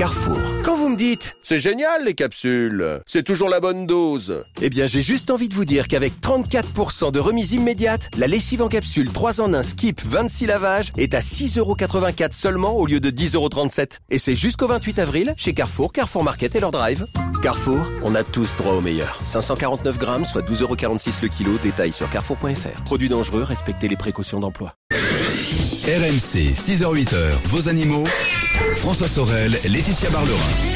Carrefour. Quand vous me dites « c'est génial les capsules, c'est toujours la bonne dose », Eh bien, j'ai juste envie de vous dire qu'avec 34% de remise immédiate, la lessive en capsule 3 en 1 Skip 26 lavages est à 6,84€ seulement au lieu de 10,37€. Et c'est jusqu'au 28 avril chez Carrefour, Carrefour Market et leur drive. Carrefour, on a tous droit au meilleur. 549 grammes, soit 12,46€ le kilo. Détail sur carrefour.fr. Produits dangereux, respectez les précautions d'emploi. RMC, 6h-8h, vos animaux. François Sorel, Laetitia Barlerin.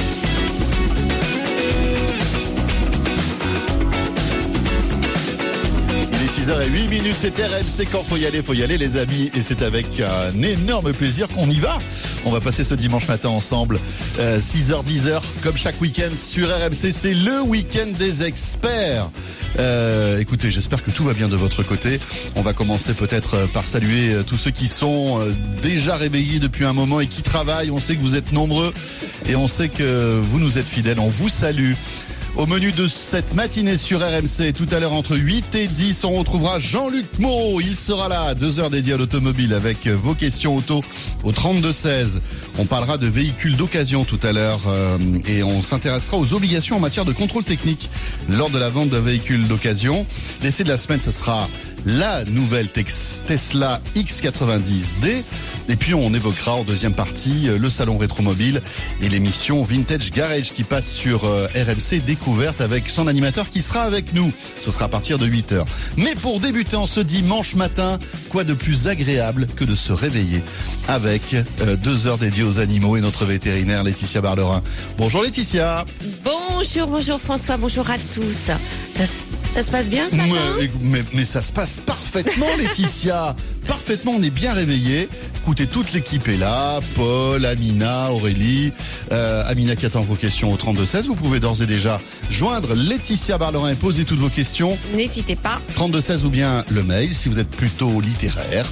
Il est 6h08, c'est RMC quand faut y aller les amis. Et c'est avec un énorme plaisir qu'on y va. On va passer ce dimanche matin ensemble, 6h, 10h, comme chaque week-end sur RMC. C'est le week-end des experts. Écoutez, j'espère que tout va bien de votre côté. On va commencer peut-être par saluer tous ceux qui sont déjà réveillés depuis un moment et qui travaillent. On sait que vous êtes nombreux et on sait que vous nous êtes fidèles. On vous salue. Au menu de cette matinée sur RMC, tout à l'heure entre 8 et 10, on retrouvera Jean-Luc Moreau. Il sera là, 2 heures dédiées à l'automobile avec vos questions auto au 32-16. On parlera de véhicules d'occasion tout à l'heure et on s'intéressera aux obligations en matière de contrôle technique lors de la vente d'un véhicule d'occasion. L'essai de la semaine, ce sera la nouvelle Tesla X90D. Et puis on évoquera en deuxième partie le salon Rétromobile et l'émission Vintage Garage qui passe sur RMC Découverte avec son animateur qui sera avec nous. Ce sera à partir de 8h. Mais pour débuter en ce dimanche matin, quoi de plus agréable que de se réveiller avec 2 heures dédiées aux animaux et notre vétérinaire Laetitia Barlerin. Bonjour Laetitia. Bonjour François, bonjour à tous. Ça se passe bien ce matin ? Mais ça se passe parfaitement Laetitia. Parfaitement, on est bien réveillés. Écoutez, toute l'équipe est là. Paul, Amina, Aurélie. Amina qui attend vos questions au 32-16. Vous pouvez d'ores et déjà joindre Laetitia Barlerin et poser toutes vos questions. N'hésitez pas. 32-16 ou bien le mail si vous êtes plutôt littéraire.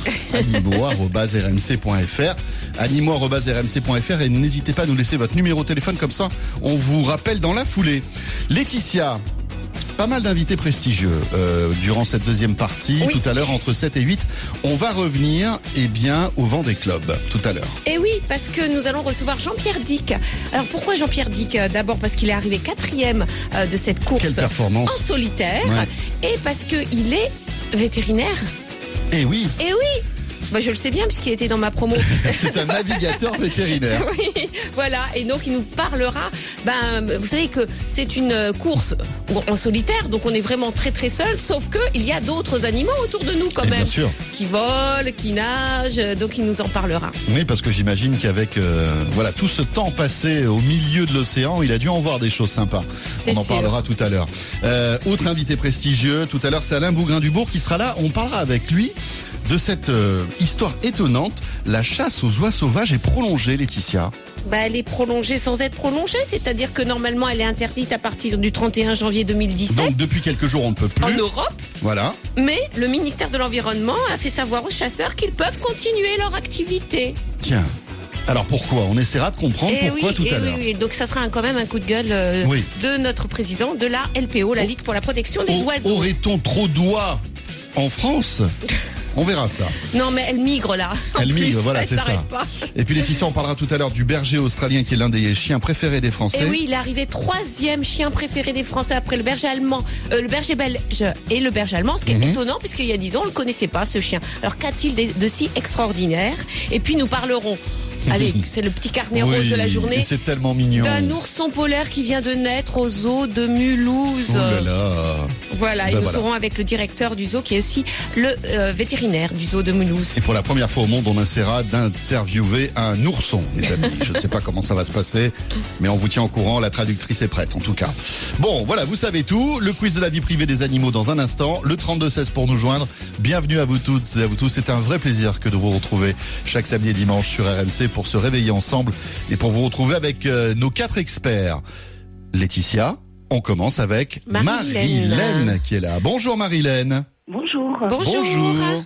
animaux@rmc.fr. animaux@rmc.fr et n'hésitez pas à nous laisser votre numéro de téléphone comme ça. On vous rappelle dans la foulée. Laetitia. Pas mal d'invités prestigieux durant cette deuxième partie. Oui. Tout à l'heure, entre 7 et 8, on va revenir au Vendée Club, tout à l'heure. Et oui, parce que nous allons recevoir Jean-Pierre Dick. Alors pourquoi Jean-Pierre Dick ? D'abord parce qu'il est arrivé 4e de cette course. Quelle performance. En solitaire. Ouais. Et parce qu'il est vétérinaire. Eh oui. Eh oui. Bah, je le sais bien puisqu'il était dans ma promo. C'est un navigateur vétérinaire. Oui, voilà. Et donc, il nous parlera. Vous savez que c'est une course en solitaire, donc on est vraiment très très seul. Sauf que il y a d'autres animaux autour de nous quand même, bien sûr, qui volent, qui nagent. Donc, il nous en parlera. Oui, parce que j'imagine qu'avec tout ce temps passé au milieu de l'océan, il a dû en voir des choses sympas. On en parlera tout à l'heure. Autre invité prestigieux, tout à l'heure, c'est Alain Bougrain-Dubourg qui sera là. On parlera avec lui de cette histoire étonnante. La chasse aux oies sauvages est prolongée, Laetitia. Elle est prolongée sans être prolongée, c'est-à-dire que normalement elle est interdite à partir du 31 janvier 2017. Donc depuis quelques jours on ne peut plus. En Europe. Voilà. Mais le ministère de l'Environnement a fait savoir aux chasseurs qu'ils peuvent continuer leur activité. Tiens. Alors pourquoi ? On essaiera de comprendre pourquoi tout à l'heure. Oui. Donc ça sera quand même un coup de gueule de notre président de la LPO, la Ligue pour la protection des oiseaux. Aurait-on trop d'oies en France ? On verra ça. Non, mais elle migre là. Elle migre, voilà, c'est ça. Pas. Et puis Laetitia, on parlera tout à l'heure du berger australien qui est l'un des chiens préférés des Français. Et oui, il est arrivé 3e chien préféré des Français après le berger allemand, le berger belge et le berger allemand, ce qui est étonnant puisqu'il y a 10 ans, on ne le connaissait pas ce chien. Alors qu'a-t-il de si extraordinaire ? Et puis nous parlerons... Allez, c'est le petit carnet rose de la journée. C'est tellement mignon. D'un ourson polaire qui vient de naître au zoo de Mulhouse. Oh là là. Voilà, et nous serons avec le directeur du zoo qui est aussi le vétérinaire du zoo de Mulhouse. Et pour la première fois au monde, on essaiera d'interviewer un ourson, les amis. Je ne sais pas comment ça va se passer, mais on vous tient au courant. La traductrice est prête, en tout cas. Bon, voilà, vous savez tout. Le quiz de la vie privée des animaux dans un instant. Le 32-16 pour nous joindre. Bienvenue à vous toutes et à vous tous. C'est un vrai plaisir que de vous retrouver chaque samedi et dimanche sur RMC pour se réveiller ensemble et pour vous retrouver avec nos 4 experts. Laetitia, on commence avec Marie-Hélène qui est là. Bonjour Marie-Hélène. Bonjour. Bonjour.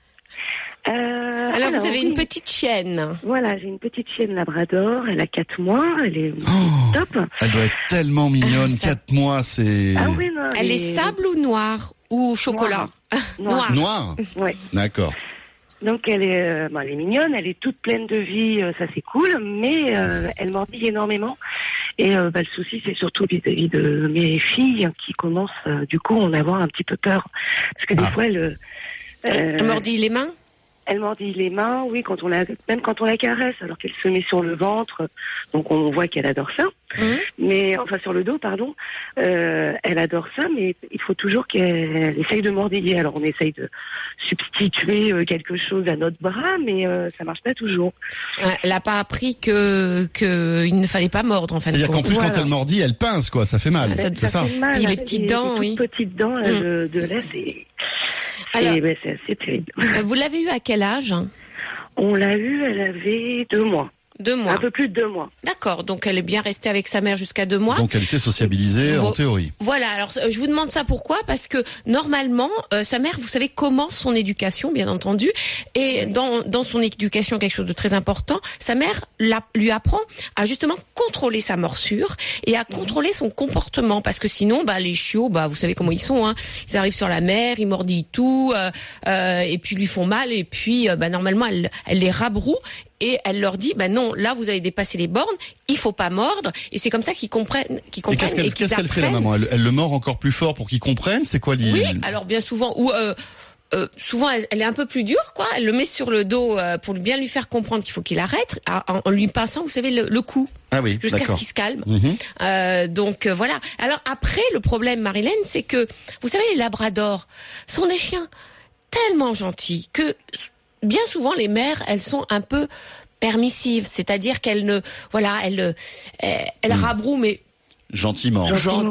Alors vous avez une petite chienne. Voilà, j'ai une petite chienne labrador, elle a 4 mois, elle est top. Elle doit être tellement mignonne, 4 mois, c'est... Ah oui, non, elle est sable ou noire ou chocolat? Noir. Noir. Oui. D'accord. Donc elle est mignonne, elle est toute pleine de vie, ça c'est cool, mais elle mordille énormément. Et le souci c'est surtout vis-à-vis de mes filles qui commencent du coup en avoir un petit peu peur. Parce que des fois elle mordille les mains. Elle mordille les mains, oui, même quand on la caresse, alors qu'elle se met sur le ventre, donc on voit qu'elle adore ça. Mais sur le dos, pardon, elle adore ça, mais il faut toujours qu'elle essaye de mordiller. Alors on essaye de substituer quelque chose à notre bras, mais ça marche pas toujours. Elle n'a pas appris que il ne fallait pas mordre en fait. C'est-à-dire qu'en plus quand elle mordit, elle pince quoi, ça fait mal. C'est ça. Fait mal, il y a les petites dents, oui. Petites dents de là, c'est assez terrible. Vous l'avez eu à quel âge? On l'a eu, elle avait 2 mois. 2 mois. Un peu plus de 2 mois. D'accord, donc elle est bien restée avec sa mère jusqu'à 2 mois. Donc elle était sociabilisée en théorie. Voilà, alors je vous demande ça pourquoi? Parce que normalement, sa mère, vous savez, commence son éducation, bien entendu, et dans son éducation, quelque chose de très important, sa mère lui apprend à justement contrôler sa morsure et à contrôler son comportement, parce que sinon, les chiots, vous savez comment ils sont, hein. Ils arrivent sur la mère, ils mordillent tout, et puis lui font mal, et puis normalement elle les rabroue. Et elle leur dit, non, là vous avez dépassé les bornes, il faut pas mordre. Et c'est comme ça qu'ils comprennent. Et qu'est-ce qu'elle fait la maman? Elle le mord encore plus fort pour qu'ils comprennent? C'est quoi Oui, alors bien souvent, souvent elle est un peu plus dure, quoi. Elle le met sur le dos pour bien lui faire comprendre qu'il faut qu'il arrête, en lui pinçant, vous savez, le cou. Ah oui, jusqu'à d'accord. ce qu'il se calme. Donc voilà. Alors après, le problème, Marilène, c'est que, vous savez, les labradors sont des chiens tellement gentils que bien souvent, les mères, elles sont un peu permissives, c'est-à-dire qu'elles ne, elles rabrouent, mais gentiment.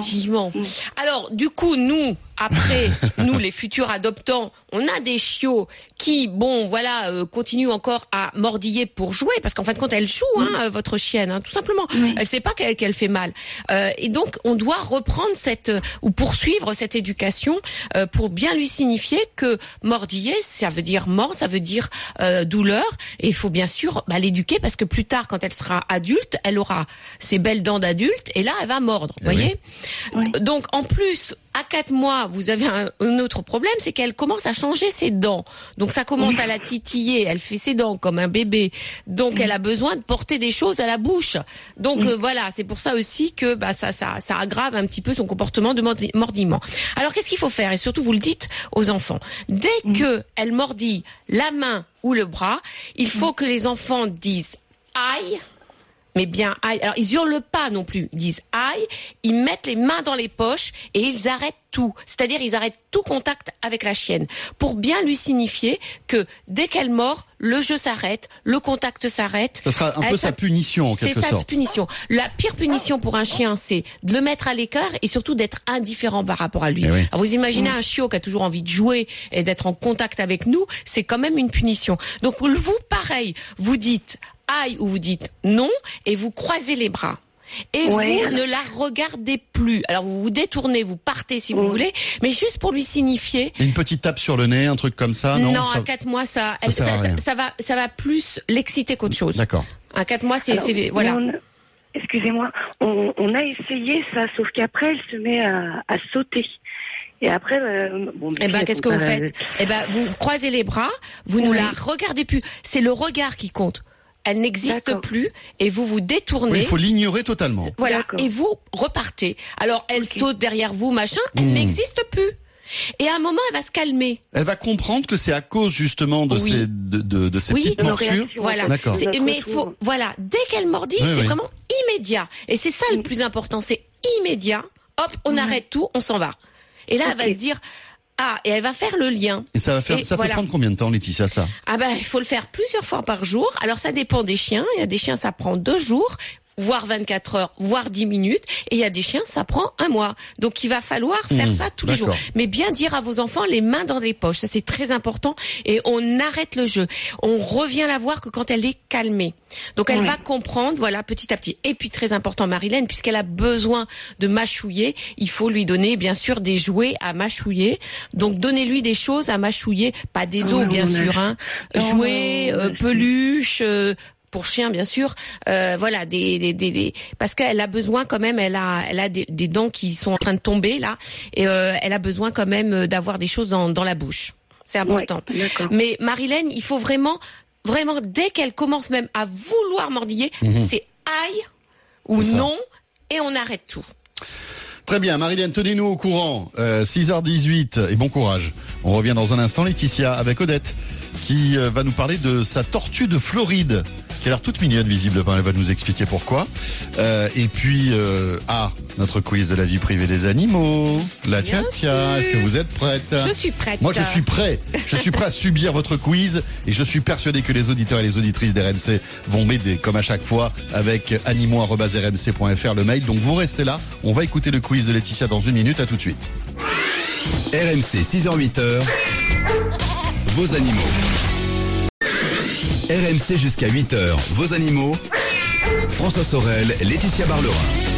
Alors, du coup, nous, après, nous, les futurs adoptants, on a des chiots qui, continuent encore à mordiller pour jouer, parce qu'en fin de compte, elle joue, votre chienne, tout simplement. Elle sait pas qu'elle fait mal. Et donc, on doit reprendre ou poursuivre cette éducation pour bien lui signifier que mordiller, ça veut dire mort, ça veut dire douleur. Et il faut bien sûr l'éduquer, parce que plus tard, quand elle sera adulte, elle aura ses belles dents d'adulte, et là, elle va mordre, voyez. Donc, en plus, à 4 mois, vous avez un autre problème, c'est qu'elle commence à changer ses dents. Donc ça commence à la titiller, elle fait ses dents comme un bébé. Donc elle a besoin de porter des choses à la bouche. Donc c'est pour ça aussi que ça aggrave un petit peu son comportement de mordillement. Alors qu'est-ce qu'il faut faire? Et surtout vous le dites aux enfants. Dès que elle mordille la main ou le bras, il faut que les enfants disent aïe. Mais bien aïe. Alors ils hurlent pas non plus, ils disent aïe, ils mettent les mains dans les poches et ils arrêtent tout. C'est-à-dire ils arrêtent tout contact avec la chienne pour bien lui signifier que dès qu'elle mord, le jeu s'arrête, le contact s'arrête. Ça sera un peu sa punition en quelque sorte. C'est sa punition. La pire punition pour un chien, c'est de le mettre à l'écart et surtout d'être indifférent par rapport à lui. Oui. Alors vous imaginez un chiot qui a toujours envie de jouer et d'être en contact avec nous, c'est quand même une punition. Donc vous, pareil, vous dites aïe ou vous dites non et vous croisez les bras. Et vous ne la regardez plus. Alors vous vous détournez, vous partez si vous voulez, mais juste pour lui signifier. Une petite tape sur le nez, un truc comme ça, non? Non, à 4 mois, ça va plus l'exciter qu'autre chose. D'accord. À 4 mois, c'est voilà. Excusez-moi, on a essayé ça, sauf qu'après elle se met à sauter. Et après, qu'est-ce que vous faites? Vous croisez les bras, vous ne la regardez plus. C'est le regard qui compte. Elle n'existe plus et vous vous détournez. Oui, il faut l'ignorer totalement. Voilà. Et vous repartez. Alors elle saute derrière vous, machin, elle n'existe plus. Et à un moment, elle va se calmer. Elle va comprendre que c'est à cause justement de ces petites morsures. Voilà. D'accord. Mais dès qu'elle mordit, c'est vraiment immédiat. Et c'est ça le plus important, c'est immédiat. Hop, on arrête tout, on s'en va. Et là, elle va se dire. Et elle va faire le lien. Et ça peut prendre combien de temps, Laetitia, ça? Il faut le faire plusieurs fois par jour. Alors ça dépend des chiens. Il y a des chiens, ça prend 2 jours, voire 24 heures, voire 10 minutes. Et il y a des chiens, ça prend 1 mois. Donc il va falloir faire ça tous les jours. Mais bien dire à vos enfants, les mains dans les poches. Ça c'est très important. Et on arrête le jeu. On revient la voir que quand elle est calmée. Donc elle va comprendre, petit à petit. Et puis très important, Marilène, puisqu'elle a besoin de mâchouiller, il faut lui donner bien sûr des jouets à mâchouiller. Donc donnez-lui des choses à mâchouiller, pas des os bien sûr, jouets, peluches. Pour chien bien sûr, parce qu'elle a besoin quand même, elle a des dents qui sont en train de tomber là, et elle a besoin quand même d'avoir des choses dans la bouche. C'est important. Ouais, d'accord. Mais Marilène, il faut vraiment, dès qu'elle commence même à vouloir mordiller, c'est aïe ou C'est ça. non, et on arrête tout. Très bien, Marilène, tenez-nous au courant. 6h18 et bon courage. On revient dans un instant, Laetitia, avec Odette, qui va nous parler de sa tortue de Floride, qui a l'air toute mignonne visiblement. Elle va nous expliquer pourquoi. Et puis, notre quiz de la vie privée des animaux. La Bien tia, sûr. est-ce que vous êtes prête? Je suis prête. Moi, je suis prêt. Je suis prêt à subir votre quiz et je suis persuadé que les auditeurs et les auditrices d'RMC vont m'aider, comme à chaque fois, avec animaux@rmc.fr, le mail. Donc, vous restez là. On va écouter le quiz de Laetitia dans une minute. À tout de suite. RMC 6h-8h, vos animaux. RMC jusqu'à 8h, vos animaux. François Sorel, Laetitia Barlerin.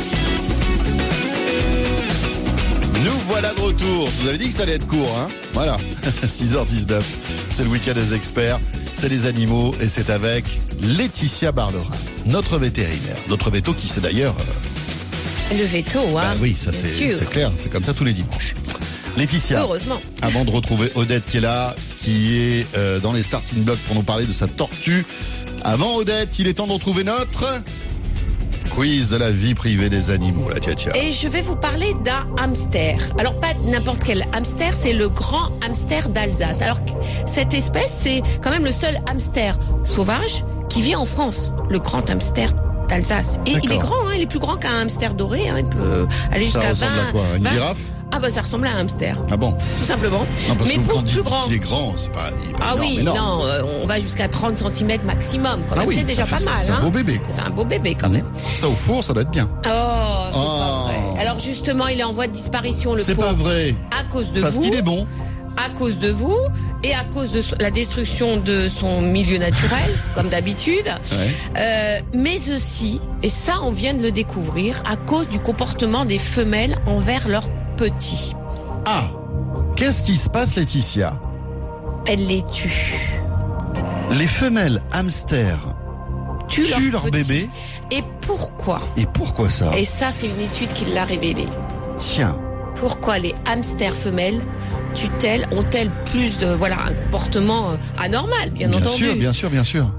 Nous voilà de retour. Je vous avais dit que ça allait être court, hein. Voilà. 6h19. C'est le week-end des experts. C'est les animaux et c'est avec Laetitia Barlerin, notre vétérinaire. Notre véto qui c'est d'ailleurs... Le veto, hein. Bah oui, ça bien c'est sûr. clair. C'est comme ça tous les dimanches. Laetitia, Heureusement. avant de retrouver Odette qui est là, qui est dans les starting blocks pour nous parler de sa tortue. Avant Odette, il est temps de retrouver notre quiz de la vie privée des animaux, la tia. Et je vais vous parler d'un hamster. Alors pas n'importe quel hamster, c'est le grand hamster d'Alsace. Alors cette espèce, c'est quand même le seul hamster sauvage qui vit en France, le grand hamster d'Alsace. Et il est D'accord. grand, hein, il est plus grand qu'un hamster doré, hein, il peut aller Ça jusqu'à ressemble 20. à quoi? Une 20. girafe? Ah bah ça ressemble à un hamster, Ah bon? tout simplement. Non, parce Mais que pour quand plus il grand. est grand, c'est pas, il est pas Ah énorme, oui, énorme. non, on va jusqu'à 30 cm maximum. Quand Ah même, oui, c'est déjà ça pas fait- mal. c'est un hein. beau bébé, quoi. C'est un beau bébé quand même. Ça au four, ça doit être bien. Oh, c'est pas Oh. vrai. Alors justement, il est en voie de disparition, le C'est pauvre. pas vrai. À cause de Parce vous. qu'il est bon. À cause de vous et à cause de la destruction de son milieu naturel, comme d'habitude, mais aussi, et ça on vient de le découvrir, à cause du comportement des femelles envers leurs petits. Ah, qu'est-ce qui se passe, Laetitia? Elles les tuent. Les femelles hamsters Tuent tuent leurs leur petits. bébé. Et pourquoi? Et pourquoi ça? Et ça c'est une étude qui l'a révélé. Tiens, Pourquoi les hamsters femelles ont-elles plus de, un comportement anormal, bien entendu. bien sûr.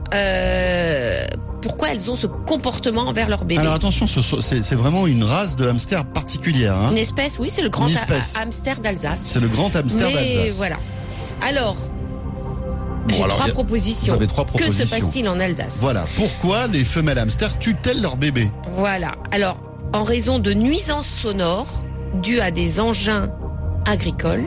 Pourquoi elles ont ce comportement envers leur bébé? Alors attention, c'est vraiment une race de hamster particulière. Hein. Une espèce, oui, c'est le grand Une espèce. hamster d'Alsace. C'est le grand hamster Mais d'Alsace. voilà. Alors, Bon, j'ai alors, trois il y a- propositions. vous avez trois Que se propositions. passe-t-il en Alsace? Voilà, pourquoi les femelles hamsters tuent-elles leur bébé? Voilà. Alors, en raison de nuisances sonores dues à des engins agricoles.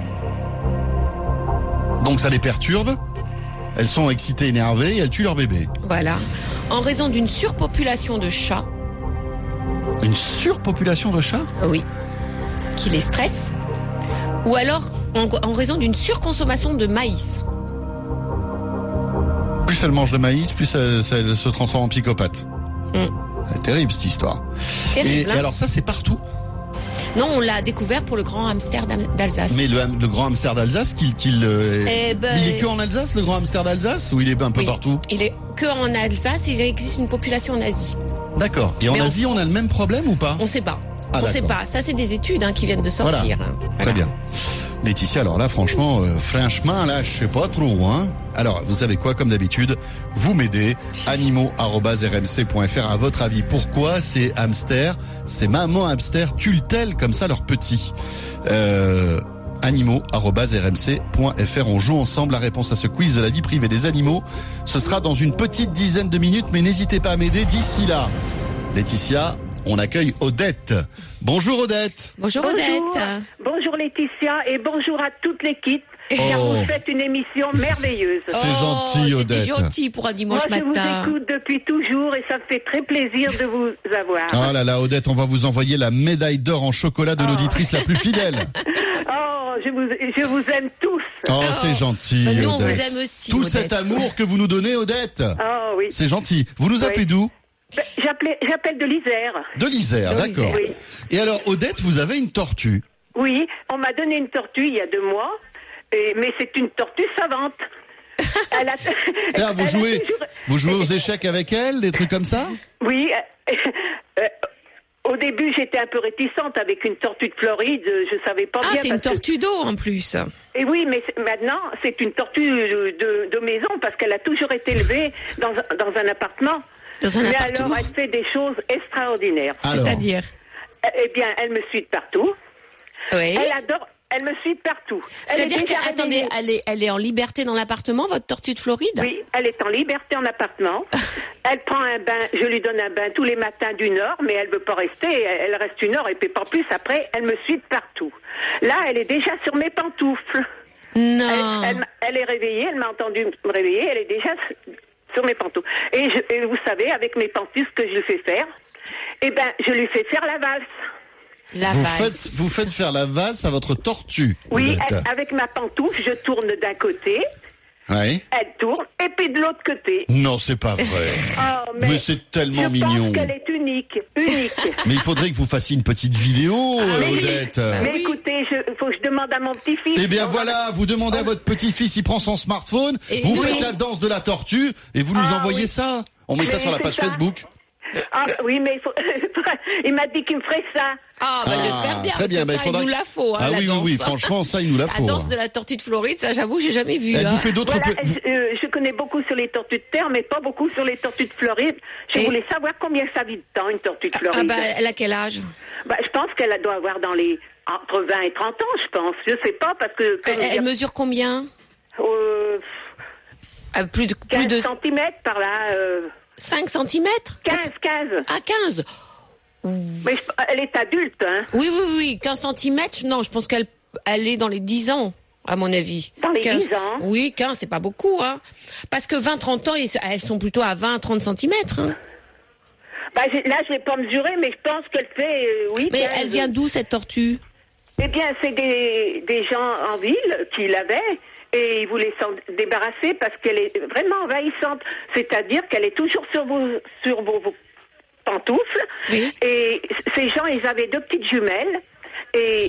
Donc ça les perturbe, elles sont excitées, énervées et elles tuent leur bébé. Voilà. En raison d'une surpopulation de chats. Une surpopulation de chats? Oui. Qui les stresse. Ou alors, en raison d'une surconsommation de maïs. Plus elles mangent de maïs, plus elles se transforment en psychopathes. C'est terrible cette histoire. Terrible, Et hein. alors ça c'est partout. Non, on l'a découvert pour le grand hamster d'Alsace. Mais le grand hamster d'Alsace, il est que en Alsace, le grand hamster d'Alsace, ou il est un peu Oui. partout? Il est que en Alsace, il existe une population en Asie. D'accord. Et en Mais Asie, on a le même problème ou pas? On sait pas. Ah, On sait d'accord. pas. Ça, c'est des études qui viennent de sortir. Voilà. Voilà. Très bien. Laetitia, alors là, franchement, là, je sais pas trop, hein. Alors, vous savez quoi, comme d'habitude, vous m'aidez, animaux@rmc.fr. À votre avis, pourquoi ces hamsters, ces mamans hamsters tuent-elles comme ça leurs petits? Animaux@rmc.fr. On joue ensemble la réponse à ce quiz de la vie privée des animaux. Ce sera dans une petite dizaine de minutes, mais n'hésitez pas à m'aider d'ici là. Laetitia, on accueille Odette. Bonjour Odette. Bonjour Bonjour. Odette. Bonjour Laetitia et bonjour à toute l'équipe. Oh. Car vous faites une émission merveilleuse. C'est gentil, Odette. C'est gentil pour un dimanche Moi, je matin. vous écoute depuis toujours et ça me fait très plaisir de vous avoir. Oh là là, Odette, on va vous envoyer la médaille d'or en chocolat de l'auditrice la plus fidèle. Oh, je vous aime tous. Oh, c'est gentil, Bah, nous, on Odette. vous aime aussi, Tout Odette. cet amour que vous nous donnez, Odette. Oh oui. C'est gentil. Vous nous appelez Oui. d'où? Ben, j'appelle de l'Isère. De l'Isère, De d'accord. l'Isère. Oui. Et alors, Odette, vous avez une tortue. Oui, on m'a donné une tortue il y a 2 mois, mais c'est une tortue savante. Elle a, Ah, elle a toujours- vous jouez aux échecs avec elle, des trucs comme ça? Oui. Au début, j'étais un peu réticente avec une tortue de Floride. Je savais pas bien. Ah, c'est une tortue d'eau en plus. Et oui, mais maintenant, c'est une tortue de maison parce qu'elle a toujours été élevée dans un appartement. Mais alors, elle fait des choses extraordinaires. Alors. C'est-à-dire? Eh bien, elle me suit de partout. Oui. Elle me suit de partout. C'est-à-dire qu'attendez, elle est en liberté dans l'appartement, votre tortue de Floride? Oui, elle est en liberté en appartement. Elle prend un bain, je lui donne un bain tous les matins d'1 heure, mais elle veut pas rester, elle reste 1 heure et puis pas plus. Après, elle me suit de partout. Là, elle est déjà sur mes pantoufles. Non. Elle est réveillée, elle m'a entendu me réveiller, elle est déjà sur mes pantoufles. Et vous savez, avec mes pantoufles, ce que je lui fais faire, eh ben, je lui fais faire la valse. Vous faites faire la valse à votre tortue. Oui, avec ma pantoufle, je tourne d'un côté. Oui. Elle tourne, et puis de l'autre côté. Non, c'est pas vrai. Oh, mais c'est tellement mignon. Je pense qu'elle est unique. Mais il faudrait que vous fassiez une petite vidéo, Odette. Mais écoutez, faut que je demande à mon petit-fils. Eh bien voilà, vous demandez à votre petit-fils, il prend son smartphone, vous faites la danse de la tortue, et vous nous envoyez ça. On met ça sur la page Facebook. Ah oui, mais il m'a dit qu'il me ferait ça. Ah, j'espère bien. Très bien, parce que ça, il nous la faut. Hein, oui, franchement, ça, il nous la faut. La danse de la tortue de Floride, ça, j'avoue, j'ai jamais vu. Elle vous fait d'autres. Voilà, je connais beaucoup sur les tortues de terre, mais pas beaucoup sur les tortues de Floride. Je voulais savoir combien ça vit de temps, une tortue de Floride. Elle a quel âge? Je pense qu'elle doit avoir entre 20 et 30 ans, je pense. Je sais pas, parce que... Elle mesure combien? Plus de 15 centimètres par là. 5 cm? 15. Ah, 15. Mais elle est adulte, hein. Oui, 15 cm, non, je pense qu'elle est dans les 10 ans, à mon avis. Dans les 15. 10 ans? Oui, 15, c'est pas beaucoup, hein. Parce que 20-30 ans, elles sont plutôt à 20-30 cm, hein. Là, je l'ai pas mesuré, mais je pense qu'elle fait, oui. Mais 15. elle vient d'où, cette tortue? Eh bien, c'est des gens en ville qui l'avaient. Et ils voulaient s'en débarrasser parce qu'elle est vraiment envahissante. C'est-à-dire qu'elle est toujours sur vos pantoufles. Oui. Et ces gens, ils avaient 2 petites jumelles. Et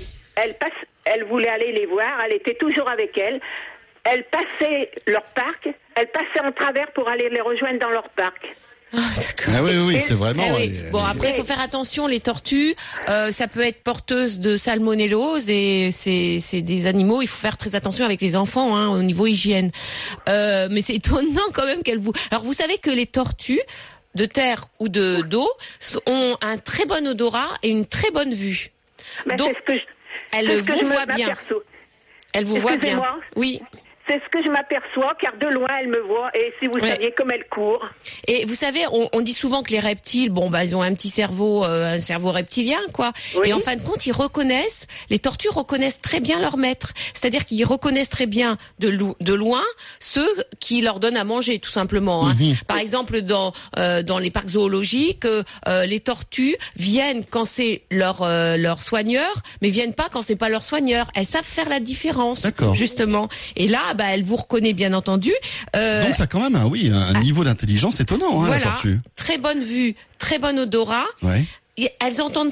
elle voulait aller les voir. Elle était toujours avec elles. Elle passait leur parc. Elle passait en travers pour aller les rejoindre dans leur parc. Ah, d'accord. Ah oui, c'est vraiment... Bon, après, il faut faire attention, les tortues, ça peut être porteuse de salmonellose et c'est des animaux, il faut faire très attention avec les enfants, hein, au niveau hygiène. Mais c'est étonnant quand même qu'elles vous... Alors, vous savez que les tortues de terre ou d'eau ont un très bon odorat et une très bonne vue. Donc, elle vous voit bien. Elle vous voit bien. Oui. C'est ce que je m'aperçois, car de loin, elle me voit, et si vous saviez comme elle court. Et vous savez, on dit souvent que les reptiles, ils ont un petit cerveau, un cerveau reptilien, quoi. Oui. Et en fin de compte, les tortues reconnaissent très bien leur maître. C'est-à-dire qu'ils reconnaissent très bien de loin ceux qui leur donnent à manger, tout simplement. Hein. Par exemple, dans les parcs zoologiques, les tortues viennent quand c'est leur soigneur, mais viennent pas quand c'est pas leur soigneur. Elles savent faire la différence, justement. Et là, elle vous reconnaît bien entendu. Donc ça a quand même un niveau d'intelligence étonnant, hein, voilà, la tortue. Très bonne vue, très bon odorat. Ouais. Et elles entendent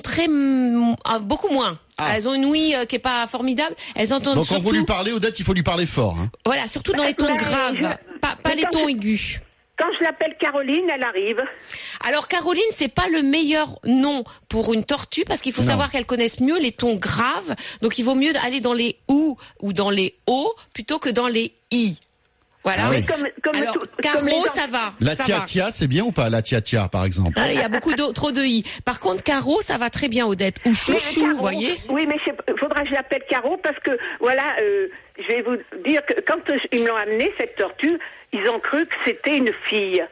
beaucoup moins. Elles ont une ouïe qui est pas formidable. Elles entendent donc surtout... quand vous lui parlez, Odette, il faut lui parler fort. Hein. Voilà, surtout dans les tons graves, pas les tons aigus. Quand je l'appelle Caroline, elle arrive. Alors Caroline, c'est pas le meilleur nom pour une tortue parce qu'il faut savoir qu'elles connaissent mieux les tons graves. Donc il vaut mieux aller dans les ou dans les o plutôt que dans les i. Voilà. Oui. Alors, Caro, ça va. La tia-tia, c'est bien ou pas? La tia-tia, par exemple. Il y a beaucoup trop de i. Par contre, Caro, ça va très bien, Odette. Ou chouchou, vous voyez? Oui, mais faudra que je l'appelle Caro parce que, voilà, je vais vous dire que quand ils me l'ont amené, cette tortue, ils ont cru que c'était une fille.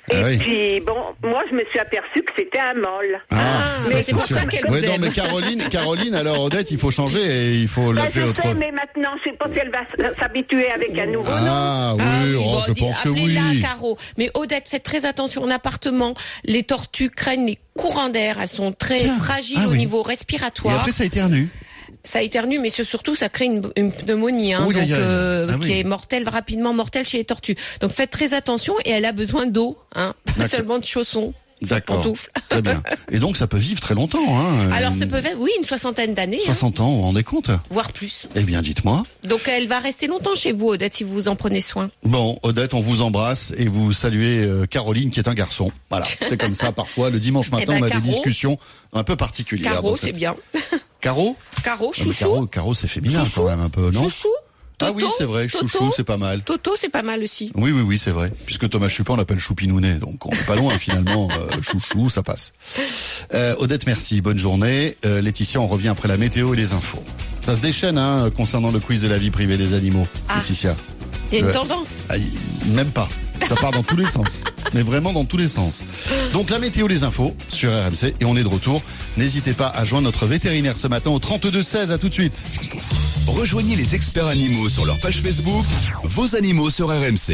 Puis, moi, je me suis aperçue que c'était un mâle. Mais c'est pour ça qu'elle vous aime. Non, mais Caroline, alors, Odette, il faut changer et il faut l'appeler autre chose. Mais maintenant, je sais pas si elle va s'habituer avec un nouveau nom. Je pense que oui. Appelez-la Caro. Mais Odette, faites très attention en appartement. Les tortues craignent les courants d'air. Elles sont très fragiles au niveau respiratoire. Et après, ça éternue. Ça éternue, mais surtout, ça crée une pneumonie, qui est rapidement mortelle chez les tortues. Donc faites très attention et elle a besoin d'eau, pas seulement de chaussons. D'accord. Pantoufle. Très bien. Et donc, ça peut vivre très longtemps, hein. Alors, ça peut être, oui, une 60aine d'années. 60 ans, vous vous rendez compte? Voire plus. Eh bien, dites-moi. Donc, elle va rester longtemps chez vous, Odette, si vous en prenez soin. Bon, Odette, on vous embrasse et vous saluez Caroline, qui est un garçon. Voilà. C'est comme ça, parfois. Le dimanche matin, on a Caro, des discussions un peu particulières. Caro, c'est bien. Caro? Caro, chouchou. Caro, c'est féminin quand même un peu, non? Chouchou. Toto, ah oui, c'est vrai, Toto, chouchou, c'est pas mal. Toto, c'est pas mal aussi. Oui, c'est vrai. Puisque Thomas Chupin, on l'appelle Choupinounet, donc on n'est pas loin finalement. Chouchou, ça passe. Odette, merci, bonne journée. Laetitia, on revient après la météo et les infos. Ça se déchaîne, hein, concernant le quiz de la vie privée des animaux, Laetitia. Il y a une tendance. Même pas. Ça part dans tous les sens. Mais vraiment dans tous les sens. Donc la météo, les infos sur RMC et on est de retour. N'hésitez pas à joindre notre vétérinaire ce matin au 32 16. À tout de suite. Rejoignez les experts animaux sur leur page Facebook, vos animaux sur RMC.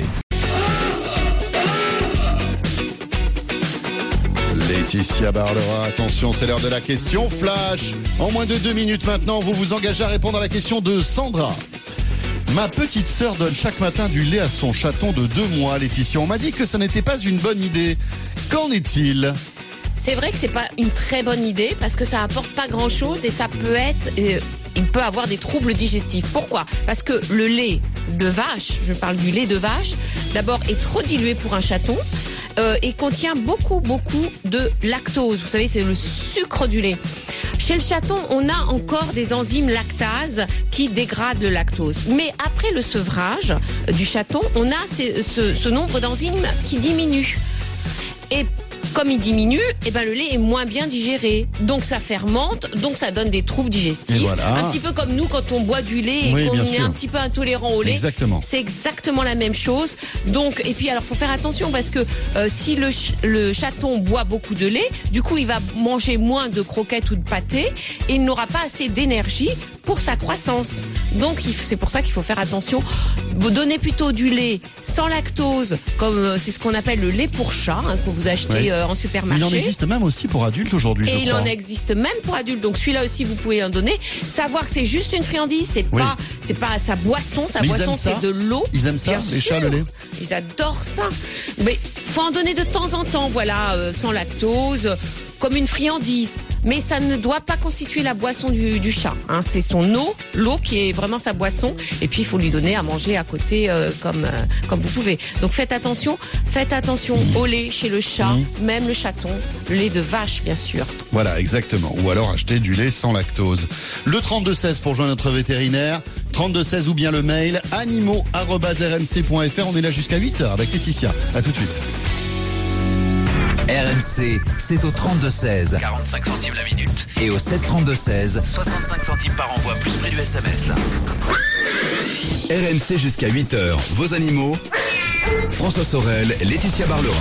Laetitia Barlera, attention, c'est l'heure de la question flash. En moins de 2 minutes maintenant, vous vous engagez à répondre à la question de Sandra. Ma petite sœur donne chaque matin du lait à son chaton de 2 mois, Laetitia. On m'a dit que ça n'était pas une bonne idée. Qu'en est-il ? C'est vrai que c'est pas une très bonne idée parce que ça apporte pas grand-chose et ça peut être... il peut avoir des troubles digestifs. Pourquoi ? Parce que le lait de vache, je parle du lait de vache, d'abord est trop dilué pour un chaton et contient beaucoup de lactose. Vous savez, c'est le sucre du lait. Chez le chaton, on a encore des enzymes lactase qui dégradent le lactose. Mais après le sevrage du chaton, on a ce nombre d'enzymes qui diminue. Et comme il diminue, le lait est moins bien digéré. Donc ça fermente, donc ça donne des troubles digestifs. Voilà. Un petit peu comme nous quand on boit du lait et qu'on est un petit peu intolérant au lait. Exactement. C'est exactement la même chose. Donc, et puis alors faut faire attention parce que si le chaton boit beaucoup de lait, du coup il va manger moins de croquettes ou de pâtés et il n'aura pas assez d'énergie pour sa croissance. Donc c'est pour ça qu'il faut faire attention. Donnez plutôt du lait sans lactose, comme c'est ce qu'on appelle le lait pour chat, que vous achetez en supermarché. Il en existe même aussi pour adultes aujourd'hui, je crois. Et il en existe même pour adultes. Donc celui-là aussi, vous pouvez en donner. Savoir que c'est juste une friandise, c'est pas sa boisson. Sa boisson, c'est de l'eau. Ils aiment ça, bien les chats, sûr. le lait. Ils adorent ça. Mais faut en donner de temps en temps, sans lactose, comme une friandise. Mais ça ne doit pas constituer la boisson du chat. C'est son l'eau qui est vraiment sa boisson. Et puis il faut lui donner à manger à côté comme vous pouvez. Donc faites attention au lait chez le chat, même le chaton, le lait de vache bien sûr. Voilà, exactement. Ou alors acheter du lait sans lactose. Le 32-16 pour joindre notre vétérinaire. 32-16 ou bien le mail animaux@rmc.fr. On est là jusqu'à 8h avec Laetitia. À tout de suite. RMC, c'est au 32-16. 45 centimes la minute. Et au 7-32-16. 65 centimes par envoi, plus prix du SMS. RMC jusqu'à 8h, vos animaux. François Sorel, Laetitia Barlera.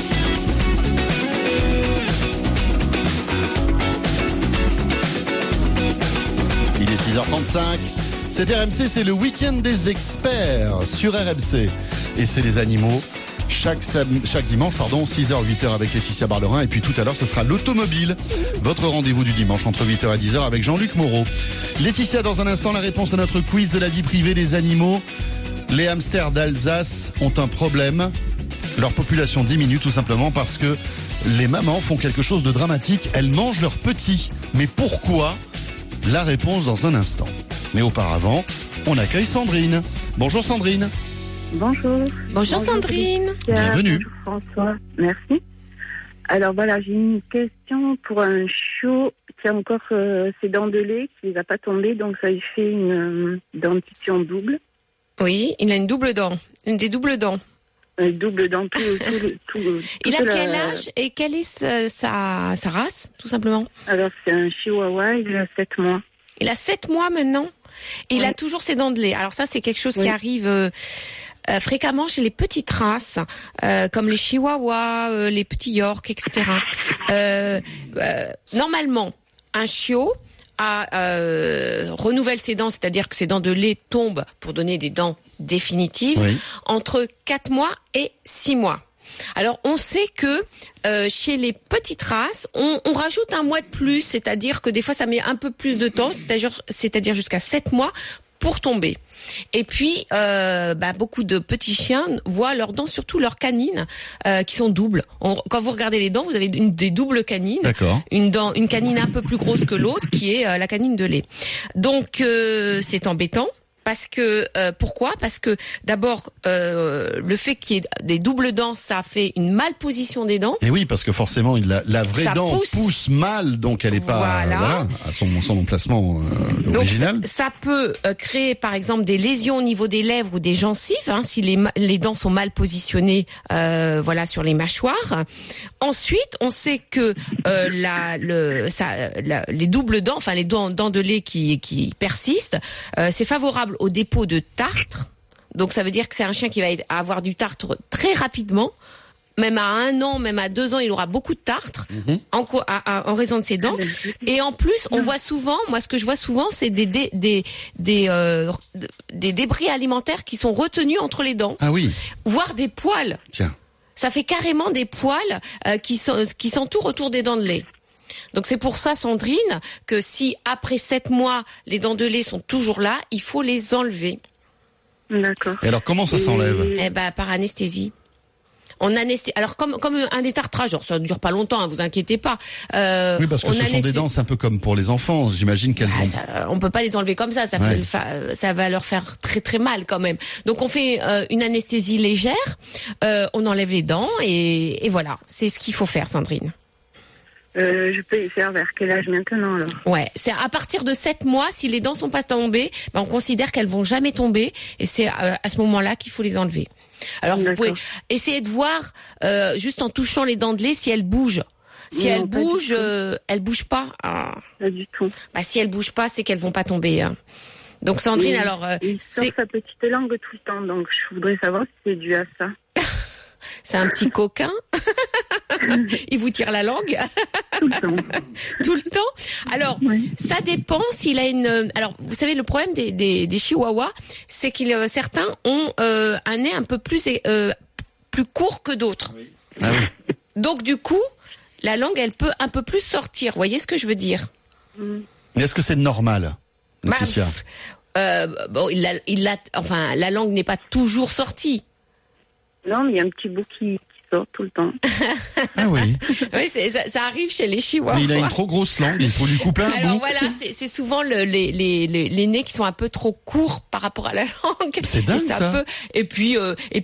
Il est 6h35. C'est RMC, c'est le week-end des experts sur RMC. Et c'est les animaux. Chaque dimanche, 6h, 8h avec Laetitia Barlerin. Et puis tout à l'heure, ce sera l'automobile. Votre rendez-vous du dimanche entre 8h et 10h avec Jean-Luc Moreau. Laetitia, dans un instant, la réponse à notre quiz de la vie privée des animaux. Les hamsters d'Alsace ont un problème. Leur population diminue tout simplement parce que les mamans font quelque chose de dramatique. Elles mangent leurs petits. Mais pourquoi ? La réponse dans un instant. Mais auparavant, on accueille Sandrine. Bonjour Sandrine. Bonjour. Bonjour Sandrine. Bienvenue. Bonjour François, merci. Alors voilà, j'ai une question pour un chiot qui a encore ses dents de lait, qui ne va pas tomber, donc ça lui fait une dentition double. Oui, il a une double dent, une des doubles dents. Une double dent, tout. Il a quel âge et quelle est sa race, tout simplement ? Alors c'est un chihuahua, il a 7 mois. Il a 7 mois maintenant et il a toujours ses dents de lait. Alors ça, c'est quelque chose qui arrive... fréquemment chez les petites races, comme les chihuahuas, les petits yorks, etc. Normalement, un chiot renouvelle ses dents, c'est-à-dire que ses dents de lait tombent pour donner des dents définitives entre 4 mois et 6 mois. Alors, on sait que chez les petites races, on rajoute un mois de plus, c'est-à-dire que des fois, ça met un peu plus de temps, c'est-à-dire jusqu'à 7 mois, pour tomber. Et puis, beaucoup de petits chiens voient leurs dents, surtout leurs canines, qui sont doubles. Quand vous regardez les dents, vous avez des doubles canines. D'accord. Une canine un peu plus grosse que l'autre, qui est la canine de lait. Donc, c'est embêtant. Parce que pourquoi ? Parce que d'abord le fait qu'il y ait des doubles dents, ça fait une malposition des dents. Et oui, parce que forcément la vraie Ça dent pousse mal, donc elle est pas Voilà. à son emplacement original. Donc ça peut créer par exemple des lésions au niveau des lèvres ou des gencives, si les dents sont mal positionnées, sur les mâchoires. Ensuite, on sait que les doubles dents, enfin les dents de lait qui persistent, c'est favorable au dépôt de tartre. Donc ça veut dire que c'est un chien qui va avoir du tartre très rapidement. Même à 1 an, même à 2 ans, il aura beaucoup de tartre en raison de ses dents. Et en plus, on voit souvent, moi ce que je vois souvent, c'est des débris alimentaires qui sont retenus entre les dents. Ah oui. Voire des poils. Tiens. Ça fait carrément des poils qui s'entourent autour des dents de lait. Donc c'est pour ça, Sandrine, que si après 7 mois, les dents de lait sont toujours là, il faut les enlever. D'accord. Et alors comment ça s'enlève ? Par anesthésie. Alors comme un détartrage, genre ça ne dure pas longtemps, vous inquiétez pas. Oui, parce que ce sont des dents, c'est un peu comme pour les enfants. J'imagine qu'elles ont. On peut pas les enlever comme ça. Ça va leur faire très très mal quand même. Donc on fait une anesthésie légère, on enlève les dents et voilà. C'est ce qu'il faut faire, Sandrine. Je peux y faire vers quel âge maintenant alors ? Ouais, c'est à partir de 7 mois, si les dents sont pas tombées, on considère qu'elles vont jamais tomber et c'est à ce moment-là qu'il faut les enlever. Alors vous pouvez essayer de voir juste en touchant les dents de lait si elles bougent. Si elles bougent, elles bougent pas. Pas du tout. Si elles bougent pas, c'est qu'elles vont pas tomber. Donc Sandrine, il sort sa petite langue tout le temps, donc je voudrais savoir si c'est dû à ça. C'est un petit coquin. Il vous tire la langue. Tout le temps. Tout le temps. Alors, ça dépend s'il a une. Alors, vous savez, le problème des chihuahuas, c'est que certains ont un nez un peu plus court que d'autres. Oui. Ah oui. Donc, du coup, la langue, elle peut un peu plus sortir. Vous voyez ce que je veux dire ? Mais est-ce que c'est normal, Laetitia ? La langue n'est pas toujours sortie. Non, mais il y a un petit bout qui sort tout le temps. Ah oui. Oui, ça arrive chez les chihuahuas. Mais il a une trop grosse langue, il faut lui couper un bout. Alors voilà, c'est souvent les nez qui sont un peu trop courts par rapport à la langue. C'est dingue ça. Et puis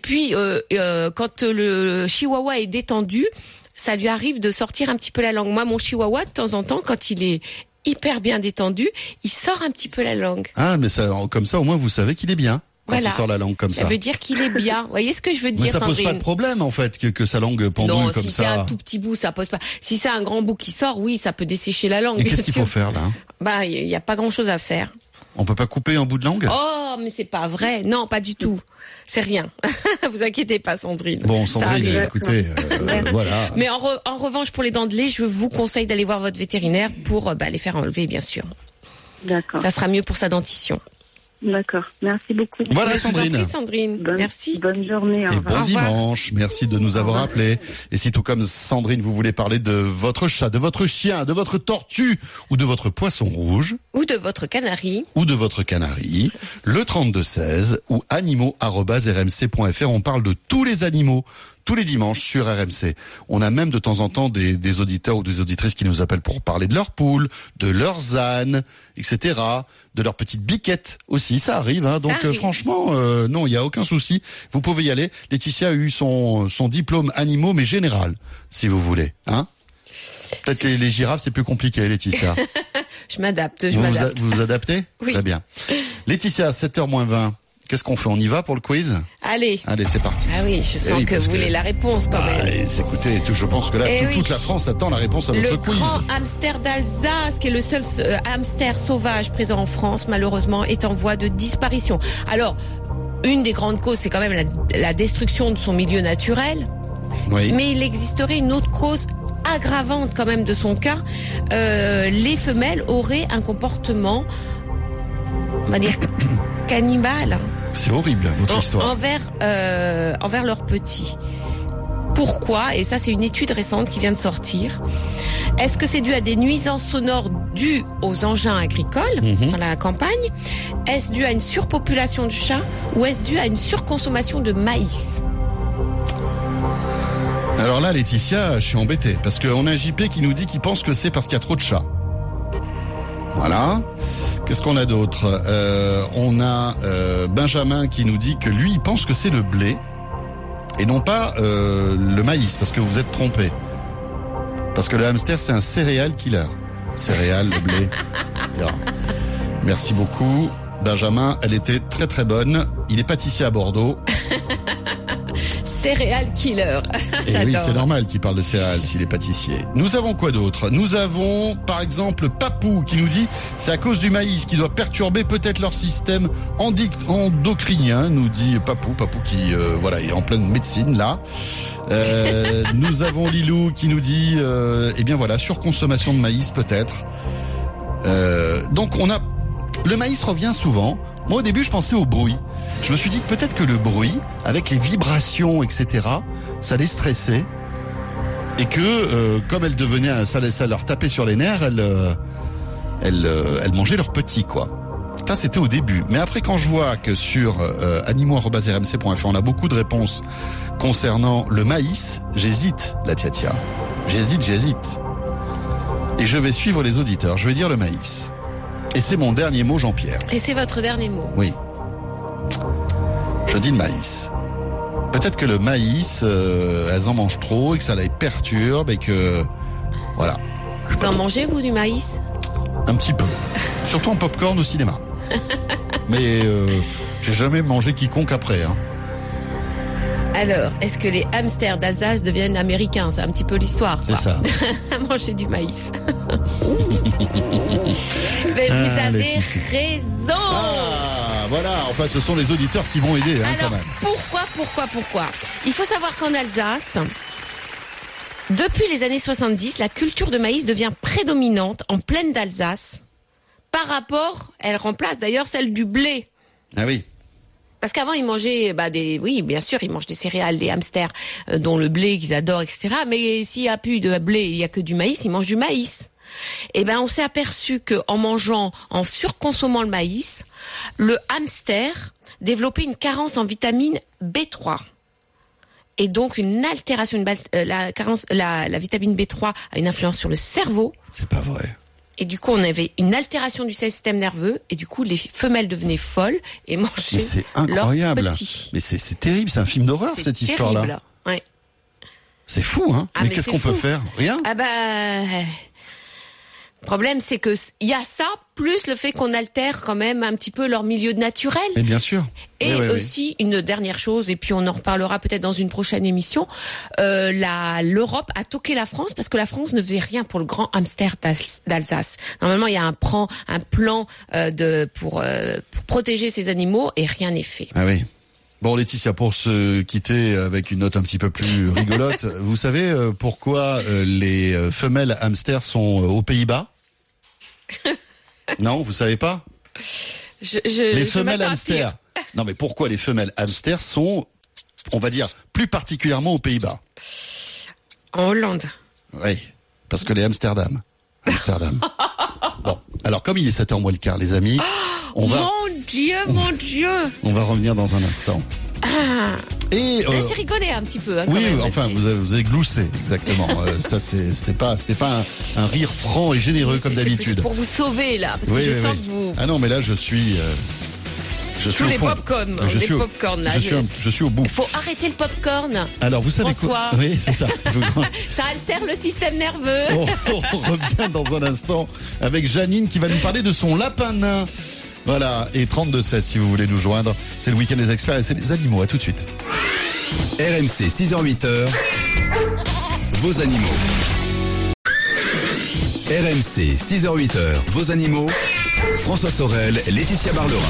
quand le chihuahua est détendu, ça lui arrive de sortir un petit peu la langue. Moi, mon chihuahua, de temps en temps, quand il est hyper bien détendu, il sort un petit peu la langue. Ah, mais ça, comme ça, au moins, vous savez qu'il est bien. Quand il sort la langue comme ça. Ça veut dire qu'il est bien. Vous voyez ce que je veux dire, mais ça Sandrine ? pose pas de problème, en fait, que sa langue pendouille comme ça. Non, si c'est un tout petit bout, ça pose pas. Si c'est un grand bout qui sort, oui, ça peut dessécher la langue. Et qu'est-ce qu'il faut faire, là ? Il y a pas grand-chose à faire. On peut pas couper un bout de langue ? Oh, mais c'est pas vrai. Non, pas du tout. C'est rien. Vous inquiétez pas, Sandrine. Bon, Sandrine, écoutez, voilà. Mais en revanche, pour les dents de lait, je vous conseille d'aller voir votre vétérinaire pour les faire enlever, bien sûr. D'accord. Ça sera mieux pour sa dentition. D'accord, merci beaucoup. Voilà, Sandrine. Merci, Sandrine. Merci. Bonne journée. Et bon dimanche. Merci de nous avoir appelés. Et si tout comme Sandrine, vous voulez parler de votre chat, de votre chien, de votre tortue ou de votre poisson rouge. Ou de votre canari. Le 3216 ou animaux@rmc.fr. On parle de tous les animaux. Tous les dimanches sur RMC. On a même de temps en temps des auditeurs ou des auditrices qui nous appellent pour parler de leurs poules, de leurs ânes, etc., de leurs petites biquettes aussi. Ça arrive, donc franchement, non, il y a aucun souci. Vous pouvez y aller. Laetitia a eu son diplôme animaux, mais général, si vous voulez. Peut-être les girafes, c'est plus compliqué, Laetitia. Je m'adapte. Vous vous adaptez ? Oui. Très bien. Laetitia, 7h-20. Qu'est-ce qu'on fait ? On y va pour le quiz ? Allez, c'est parti. Ah oui, je sens que vous voulez la réponse quand même. Écoutez, je pense que là, toute la France attend la réponse à notre quiz. Le grand hamster d'Alsace, qui est le seul hamster sauvage présent en France, malheureusement, est en voie de disparition. Alors, une des grandes causes, c'est quand même la destruction de son milieu naturel. Oui. Mais il existerait une autre cause aggravante quand même de son cas. Les femelles auraient un comportement, on va dire, cannibale. C'est horrible, votre histoire. Envers leurs petits. Pourquoi? Et ça, c'est une étude récente qui vient de sortir. Est-ce que c'est dû à des nuisances sonores dues aux engins agricoles dans la campagne? Est-ce dû à une surpopulation de chats ou est-ce dû à une surconsommation de maïs? Alors là, Laetitia, je suis embêté parce qu'on a JP qui nous dit qu'il pense que c'est parce qu'il y a trop de chats. Voilà. Qu'est-ce qu'on a d'autre? On a Benjamin qui nous dit que lui, il pense que c'est le blé et non pas le maïs, parce que vous êtes trompé. Parce que le hamster, c'est un céréal killer. Céréales, le blé, etc. Merci beaucoup. Benjamin, elle était très très bonne. Il est pâtissier à Bordeaux. Céréales killer. Et oui, c'est normal qu'il parle de céréales s'il est pâtissier. Nous avons quoi d'autre? Nous avons, par exemple, Papou qui nous dit c'est à cause du maïs qui doit perturber peut-être leur système endocrinien, nous dit Papou qui voilà est en pleine médecine là. Nous avons Lilou qui nous dit eh bien voilà, surconsommation de maïs peut-être. Donc on a le maïs revient souvent. Moi au début je pensais au bruit. Je me suis dit que peut-être que le bruit, avec les vibrations, etc., ça les stressait. Et que, comme elles devenaient, ça leur tapait sur les nerfs, elles mangeaient leurs petits, quoi. Ça, c'était au début. Mais après, quand je vois que sur animaux@rmc.fr, on a beaucoup de réponses concernant le maïs, j'hésite, la tia. J'hésite. Et je vais suivre les auditeurs. Je vais dire le maïs. Et c'est mon dernier mot, Jean-Pierre. Et c'est votre dernier mot? Oui. Je dis le maïs. Peut-être que le maïs, elles en mangent trop et que ça les perturbe et que... Voilà. Vous en mangez, vous, du maïs? Un petit peu. Surtout en popcorn au cinéma. Mais j'ai jamais mangé quiconque après. Hein. Alors, est-ce que les hamsters d'Alsace deviennent américains? C'est un petit peu l'histoire, quoi. C'est ça. Manger du maïs. Mais vous avez raison. Ah, voilà. En fait, ce sont les auditeurs qui vont aider, hein, alors, quand même. Pourquoi? Il faut savoir qu'en Alsace, depuis les années 70, la culture de maïs devient prédominante en plaine d'Alsace. Par rapport, elle remplace d'ailleurs celle du blé. Ah oui. Parce qu'avant, ils mangeaient, oui, bien sûr, ils mangent des céréales, des hamsters, dont le blé qu'ils adorent, etc. Mais s'il y a plus de blé, il y a que du maïs, ils mangent du maïs. Et on s'est aperçu que en surconsommant le maïs, le hamster développait une carence en vitamine B3. Et donc une altération, la vitamine B3 a une influence sur le cerveau. C'est pas vrai. Et du coup, on avait une altération du système nerveux, et du coup, les femelles devenaient folles et mangeaient leurs petits. Mais c'est terrible, c'est un film d'horreur, cette histoire-là. Ouais. C'est fou, hein. Mais qu'est-ce qu'on peut faire? Rien? Le problème, c'est que il y a ça, plus le fait qu'on altère quand même un petit peu leur milieu naturel. Mais bien sûr. Et aussi, une dernière chose, et puis on en reparlera peut-être dans une prochaine émission, l'Europe a toqué la France parce que la France ne faisait rien pour le grand hamster d'Alsace. Normalement, il y a un plan pour protéger ces animaux et rien n'est fait. Ah oui. Bon, Laetitia, pour se quitter avec une note un petit peu plus rigolote, vous savez pourquoi les femelles hamsters sont aux Pays-Bas? Non, vous savez pas? Les femelles hamsters. Non, mais pourquoi les femelles hamsters sont, on va dire, plus particulièrement aux Pays-Bas? En Hollande. Oui, parce que les Amsterdam. Bon, alors comme il est 7h moins le quart, les amis, mon Dieu. On va revenir dans un instant. Et j'ai rigolé un petit peu. Hein, oui, même, enfin, vous avez gloussé, exactement. Ça, c'était pas un rire franc et généreux comme d'habitude. C'est pour vous sauver là, parce que je sens que vous. Ah non, mais là, je suis tous les popcorn, là. Je suis au bout. Il faut arrêter le popcorn. Alors, vous savez quoi? Oui, c'est ça. Ça altère le système nerveux. On revient dans un instant avec Janine qui va nous parler de son lapin nain. Voilà, et 32-16 si vous voulez nous joindre. C'est le week-end des experts et c'est les animaux. À tout de suite. RMC 6h-8h, vos animaux. RMC 6h-8h, vos animaux. François Sorel, Laetitia Barlerin.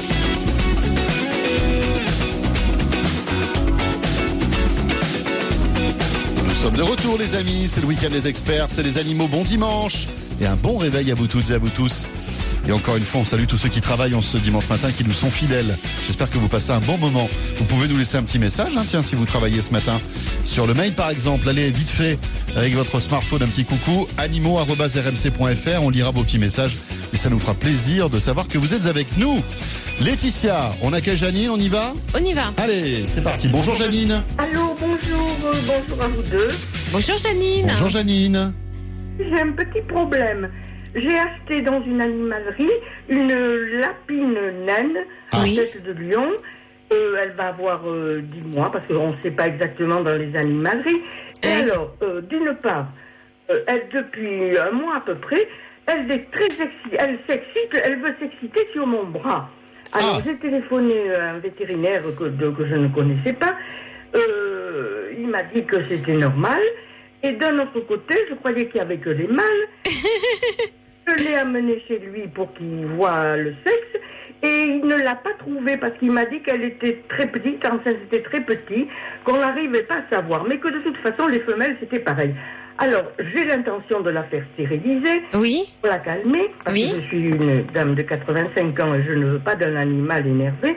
Nous sommes de retour les amis, c'est le week-end des experts, c'est les animaux. Bon dimanche et un bon réveil à vous toutes et à vous tous. Et encore une fois, on salue tous ceux qui travaillent ce dimanche matin, qui nous sont fidèles. J'espère que vous passez un bon moment. Vous pouvez nous laisser un petit message, tiens, si vous travaillez ce matin. Sur le mail, par exemple, allez vite fait avec votre smartphone, un petit coucou, animaux@rmc.fr. On lira vos petits messages et ça nous fera plaisir de savoir que vous êtes avec nous. Laetitia, on accueille Janine, on y va ? On y va. Allez, c'est parti. Bonjour Janine. Allô, bonjour à vous deux. Bonjour Janine. Bonjour Janine. J'ai un petit problème. J'ai acheté dans une animalerie une lapine naine, tête de lion. Elle va avoir 10 mois, parce qu'on ne sait pas exactement dans les animaleries. Et alors, d'une part, elle, depuis un mois à peu près, elle est très s'excite, elle veut s'exciter sur mon bras. Alors, j'ai téléphoné à un vétérinaire que je ne connaissais pas. Il m'a dit que c'était normal. Et d'un autre côté, je croyais qu'il n'y avait que les mâles. Je l'ai amené chez lui pour qu'il voie le sexe. Et il ne l'a pas trouvée parce qu'il m'a dit qu'elle était très petite, enfin c'était très petit, qu'on n'arrivait pas à savoir. Mais que de toute façon, les femelles, c'était pareil. Alors, j'ai l'intention de la faire stériliser. Oui. Pour la calmer. Parce que je suis une dame de 85 ans et je ne veux pas d'un animal énervé.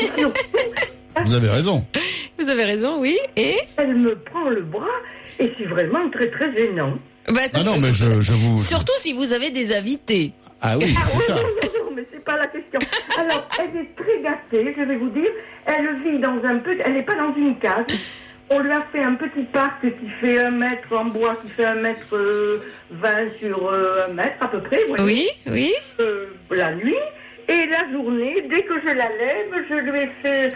Vous avez raison. Vous avez raison, oui. Et elle me prend le bras et c'est vraiment très très gênant. Non, mais je vous... Surtout si vous avez des invités. Ah oui, c'est ça. Non, mais c'est pas la question. Alors, elle est très gâtée, je vais vous dire. Elle vit dans un petit... Elle n'est pas dans une case. On lui a fait un petit parc qui fait 1 mètre en bois, qui fait 1 mètre 20 sur 1 mètre à peu près. Oui, oui. La nuit. Et la journée, dès que je la lève, je lui ai fait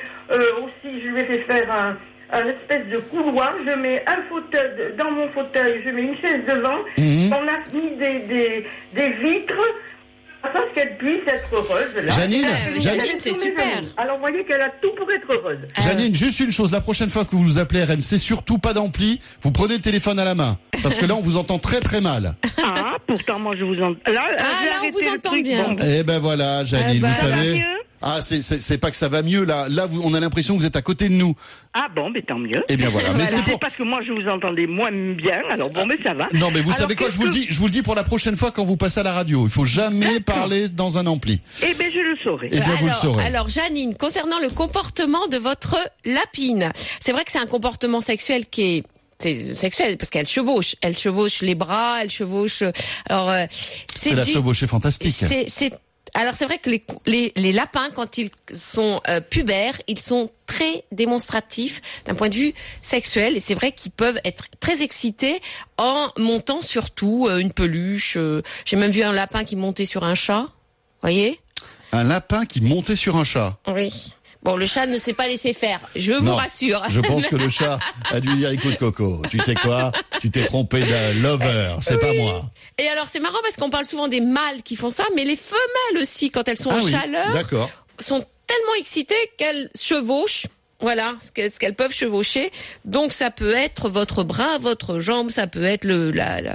faire un espèce de couloir. Je mets un fauteuil, dans mon fauteuil, je mets une chaise devant. On a mis des vitres afin qu'elle puisse être heureuse. Là. Janine, c'est super. Alors, vous voyez qu'elle a tout pour être heureuse. Janine, juste une chose, la prochaine fois que vous nous appelez RMC, surtout pas d'ampli, vous prenez le téléphone à la main. Parce que là, on vous entend très très mal. Ah, pourtant, moi, je vous entends. Là, on vous entend bien. Bon. Eh ben voilà, Janine, vous ça va savez... mieux. Ah, c'est pas que ça va mieux, là. Là, on a l'impression que vous êtes à côté de nous. Ah bon, mais tant mieux. Eh bien voilà. Mais c'est parce que moi, je vous entendais moins bien, alors bon, mais ça va. Non, mais vous savez quoi, je vous le dis pour la prochaine fois quand vous passez à la radio. Il faut jamais parler dans un ampli. Eh bien, je le saurai. Eh bien, vous le saurez. Alors, Janine, concernant le comportement de votre lapine, c'est vrai que c'est un comportement sexuel qui est... C'est sexuel parce qu'elle chevauche les bras, elle chevauche. Alors, c'est la chevauchée fantastique. Alors c'est vrai que les lapins, quand ils sont pubères, ils sont très démonstratifs d'un point de vue sexuel et c'est vrai qu'ils peuvent être très excités en montant surtout une peluche. J'ai même vu un lapin qui montait sur un chat, voyez ? Un lapin qui montait sur un chat. Oui. Bon, le chat ne s'est pas laissé faire, je vous rassure. Je pense que le chat a dû dire, écoute Coco, tu sais quoi, tu t'es trompé de lover, c'est pas moi. Et alors c'est marrant parce qu'on parle souvent des mâles qui font ça, mais les femelles aussi, quand elles sont en chaleur, sont tellement excitées qu'elles chevauchent. Voilà, ce qu'elles peuvent chevaucher. Donc ça peut être votre bras, votre jambe, ça peut être la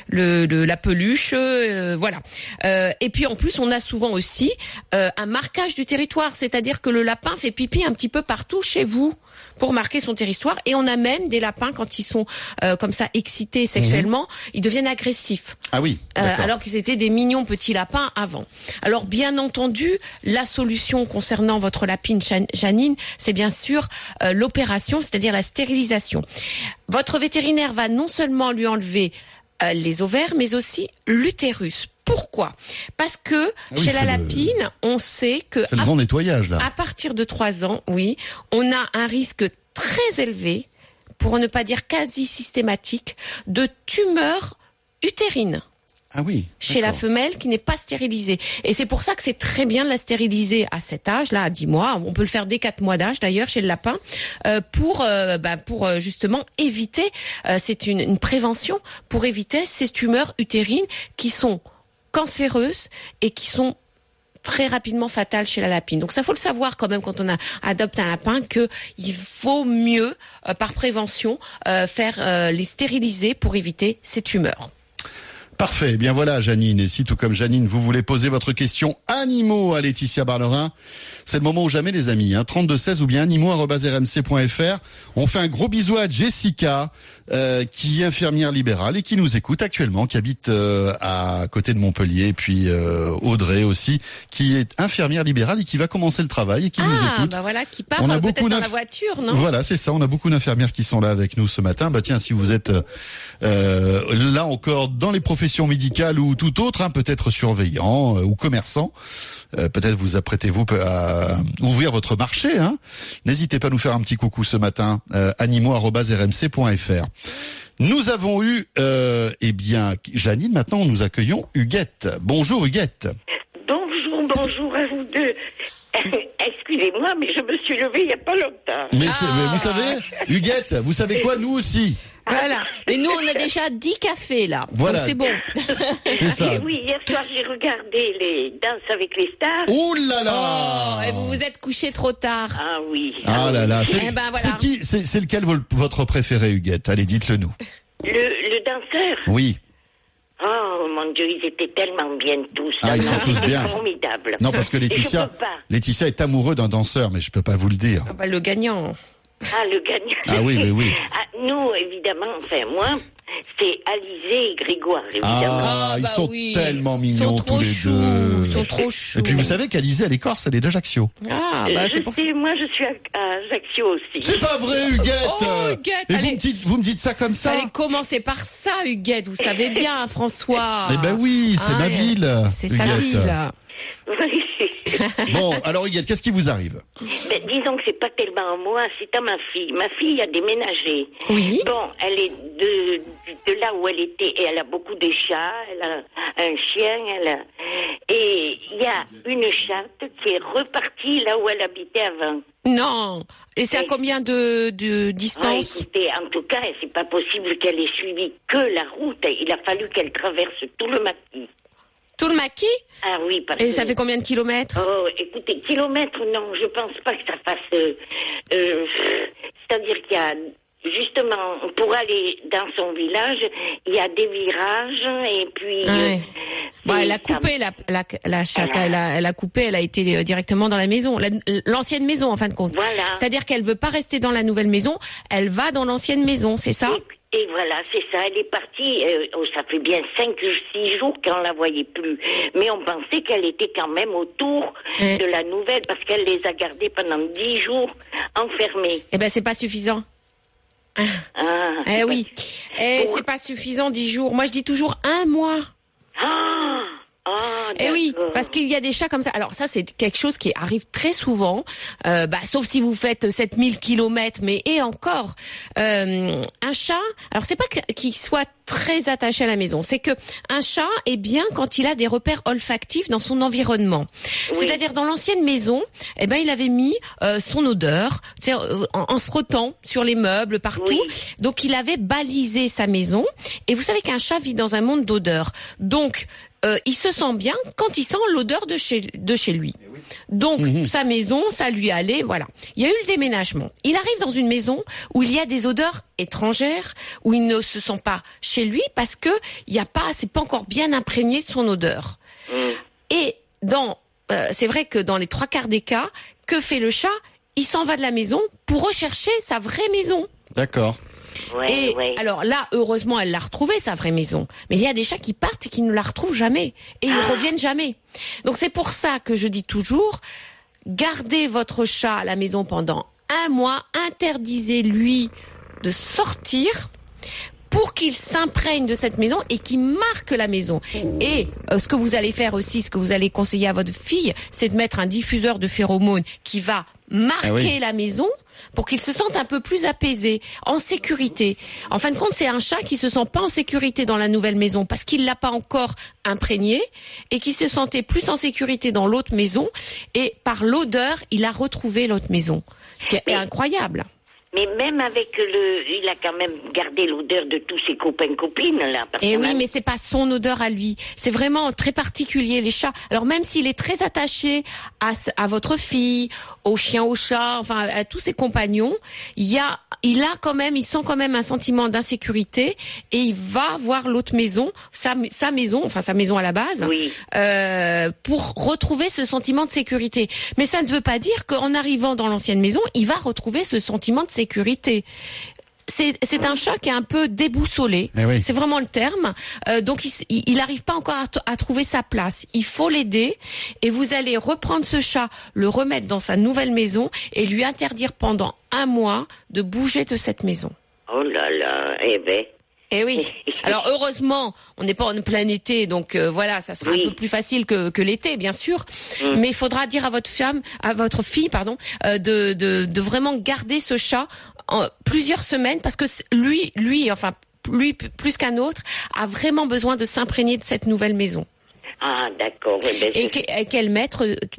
peluche, voilà. Et puis en plus, on a souvent aussi un marquage du territoire, c'est-à-dire que le lapin fait pipi un petit peu partout chez vous pour marquer son territoire. Et on a même des lapins quand ils sont comme ça excités sexuellement, ils deviennent agressifs. Ah oui. Alors qu'ils étaient des mignons petits lapins avant. Alors bien entendu, la solution concernant votre lapine Janine, c'est bien sûr l'opération, c'est-à-dire la stérilisation. Votre vétérinaire va non seulement lui enlever les ovaires, mais aussi l'utérus. Pourquoi ? Parce que chez la lapine, on sait que c'est le grand nettoyage là. À partir de 3 ans, oui, on a un risque très élevé, pour ne pas dire quasi systématique, de tumeurs utérines. Ah oui. Chez la femelle qui n'est pas stérilisée. Et c'est pour ça que c'est très bien de la stériliser à cet âge-là, à 10 mois. On peut le faire dès 4 mois d'âge d'ailleurs chez le lapin, pour justement éviter, c'est une prévention pour éviter ces tumeurs utérines qui sont cancéreuses et qui sont très rapidement fatales chez la lapine. Donc ça faut le savoir quand même quand on adopte un lapin, que il faut mieux, par prévention, faire les stériliser pour éviter ces tumeurs. Parfait. Eh bien voilà, Janine. Et si tout comme Janine, vous voulez poser votre question animaux à Laetitia Barlerin, c'est le moment ou jamais, les amis. 3216 ou bien animaux@rmc.fr. On fait un gros bisou à Jessica, qui est infirmière libérale et qui nous écoute actuellement, qui habite à côté de Montpellier. Et puis Audrey aussi, qui est infirmière libérale et qui va commencer le travail et qui nous écoute. Bah voilà, qui part On a peut-être beaucoup dans la voiture, non? Voilà, c'est ça. On a beaucoup d'infirmières qui sont là avec nous ce matin. Bah tiens, si vous êtes là encore dans les professions médicales ou tout autre, peut-être surveillant ou commerçant, peut-être vous apprêtez-vous à ouvrir votre marché. N'hésitez pas à nous faire un petit coucou ce matin. animaux@rmc.fr. Nous avons eu, Janine, maintenant nous accueillons Huguette. Bonjour Huguette. Bonjour à vous deux. Excusez-moi, mais je me suis levée il n'y a pas longtemps. Mais vous savez, Huguette, vous savez quoi, nous aussi. Voilà. Mais nous, on a déjà 10 cafés, là. Voilà. Donc c'est bon. C'est ça. Et oui, hier soir, j'ai regardé les Danses avec les stars. Ouh là là! Et vous vous êtes couché trop tard. Ah oui. Ah là là. Eh ben, voilà. C'est lequel votre préféré, Huguette? Allez, dites-le nous. Le danseur? Oui. Oh mon Dieu, ils étaient tellement bien tous. Ils sont tous bien. Formidable. Non, parce que Laetitia est amoureux d'un danseur, mais je peux pas vous le dire. Le gagnant. Ah, le gagnant. Ah oui, mais oui. Nous, évidemment, moi, c'est Alizé et Grégoire, évidemment. Ils sont tellement mignons tous les deux. Ils sont trop choux. Et puis vous savez qu'Alizé, elle est corse, elle est d'Ajaccio. Je sais, moi je suis à Ajaccio aussi. C'est pas vrai, Huguette. Huguette, et vous me dites ça comme ça? Allez commencer par ça, Huguette. Vous savez bien, François. Eh ben oui, c'est ma ville. C'est sa ville. Bon, alors Huguette, qu'est-ce qui vous arrive? Disons que c'est pas tellement à moi, c'est à ma fille. Ma fille a déménagé. Oui. Bon, elle est de là où elle était, et elle a beaucoup de chats, elle a un chien, et il y a une chatte qui est repartie là où elle habitait avant. Non. Et c'est à combien de distance? Écoutez, en tout cas, c'est pas possible qu'elle ait suivi que la route. Il a fallu qu'elle traverse tout le maquis. Tout le maquis? Ah oui, parce que... Et ça fait combien de kilomètres? Oh, écoutez, kilomètres, non, je pense pas que ça fasse... c'est-à-dire qu'il y a... Justement, pour aller dans son village, il y a des virages, et puis... elle a coupé la chatte, elle a coupé, elle a été directement dans la maison, l'ancienne maison en fin de compte. Voilà. C'est-à-dire qu'elle veut pas rester dans la nouvelle maison, elle va dans l'ancienne maison, c'est ça? Et voilà, c'est ça, elle est partie, ça fait bien 5-6 jours qu'on la voyait plus. Mais on pensait qu'elle était quand même autour de la nouvelle, parce qu'elle les a gardés pendant 10 jours enfermés. Eh ben, c'est pas suffisant. Oui. C'est pas suffisant 10 jours. Moi, je dis toujours 1 mois. Oui, parce qu'il y a des chats comme ça. Alors ça, c'est quelque chose qui arrive très souvent, sauf si vous faites 7000 kilomètres, mais encore, un chat, alors c'est pas qu'il soit très attaché à la maison, c'est que un chat est bien quand il a des repères olfactifs dans son environnement. Oui. C'est-à-dire dans l'ancienne maison, il avait mis son odeur, en se frottant sur les meubles partout. Oui. Donc il avait balisé sa maison. Et vous savez qu'un chat vit dans un monde d'odeurs. Donc il se sent bien quand il sent l'odeur de chez lui. Donc sa maison, ça lui allait, voilà. Il y a eu le déménagement. Il arrive dans une maison où il y a des odeurs étrangères, où il ne se sent pas chez lui parce que c'est pas encore bien imprégné de son odeur. Et c'est vrai que dans les 3/4 des cas, que fait le chat? Il s'en va de la maison pour rechercher sa vraie maison. D'accord. Alors là, heureusement, elle l'a retrouvée, sa vraie maison. Mais il y a des chats qui partent et qui ne la retrouvent jamais. Et ils ne reviennent jamais. Donc c'est pour ça que je dis toujours, gardez votre chat à la maison pendant 1 mois, interdisez-lui de sortir pour qu'il s'imprègne de cette maison et qu'il marque la maison. Et ce que vous allez faire aussi, ce que vous allez conseiller à votre fille, c'est de mettre un diffuseur de phéromones qui va marquer la maison pour qu'il se sente un peu plus apaisé, en sécurité. En fin de compte, c'est un chat qui se sent pas en sécurité dans la nouvelle maison parce qu'il l'a pas encore imprégné et qui se sentait plus en sécurité dans l'autre maison et par l'odeur, il a retrouvé l'autre maison. Ce qui est incroyable. Mais même avec il a quand même gardé l'odeur de tous ses copains-copines, là. Et oui, mais c'est pas son odeur à lui. C'est vraiment très particulier, les chats. Alors même s'il est très attaché à votre fille, au chien, au chat, enfin, à tous ses compagnons, il sent quand même un sentiment d'insécurité et il va voir l'autre maison, sa maison à la base, oui. Pour retrouver ce sentiment de sécurité. Mais ça ne veut pas dire qu'en arrivant dans l'ancienne maison, il va retrouver ce sentiment de sécurité. C'est un chat qui est un peu déboussolé, oui. C'est vraiment le terme. Donc il n'arrive pas encore à trouver sa place. Il faut l'aider et vous allez reprendre ce chat, le remettre dans sa nouvelle maison et lui interdire pendant 1 mois de bouger de cette maison. Oh là là, Eh oui. Alors heureusement, on n'est pas en plein été, donc voilà, ça sera un peu plus facile que l'été, bien sûr. Mais il faudra dire à votre fille, de vraiment garder ce chat en plusieurs semaines, parce que lui, plus qu'un autre, a vraiment besoin de s'imprégner de cette nouvelle maison. Ah, d'accord. Et qu'elle mette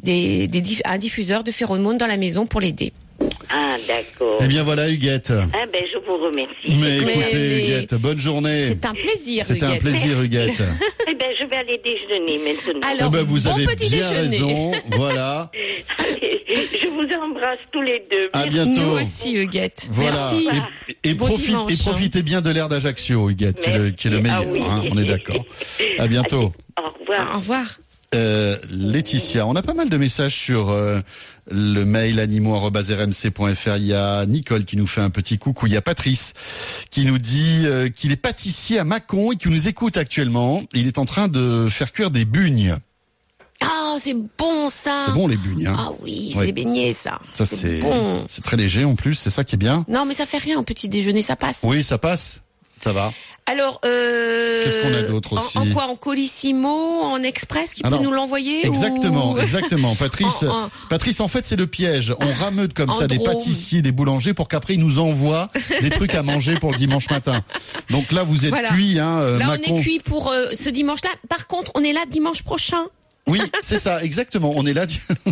un diffuseur de phéromones dans la maison pour l'aider. Ah, d'accord. Eh bien voilà, Huguette. Ah ben, je vous remercie. Mais écoutez, Huguette, bonne journée. C'est un plaisir, C'était un plaisir, Huguette. Eh ben, je vais aller déjeuner maintenant. Alors, vous avez petit bien déjeuner. raison. Voilà. Allez, je vous embrasse tous les deux. À bientôt. Nous aussi, Huguette. Voilà. Merci. Et Bon dimanche, profitez bien de l'air d'Ajaccio, Huguette, qui est le meilleur. Oui. On est d'accord. À bientôt. Allez, au revoir. Au revoir. Laetitia, on a pas mal de messages sur le mail animaux@rmc.fr. Il y a Nicole qui nous fait un petit coucou. Il y a Patrice qui nous dit qu'il est pâtissier à Mâcon et qui nous écoute actuellement. Il est en train de faire cuire des bugnes. Ah, c'est bon ça. C'est bon les bugnes. Hein. Ah oui, c'est des beignets ça. Ça c'est bon. C'est très léger en plus. C'est ça qui est bien. Non, mais ça fait rien au petit déjeuner, ça passe. Oui, ça passe. Ça va. Alors, qu'est-ce qu'on a d'autre aussi? En quoi? En Colissimo, en Express, qui peut nous l'envoyer? Exactement, ou... exactement. Patrice, en fait, c'est le piège. On rameute comme ça des pâtissiers, des boulangers pour qu'après ils nous envoient des trucs à manger pour le dimanche matin. Donc là, vous êtes cuits, hein. Là, Mâcon. on est cuits pour ce dimanche-là. Par contre, on est là dimanche prochain. Oui, c'est ça, exactement. On est là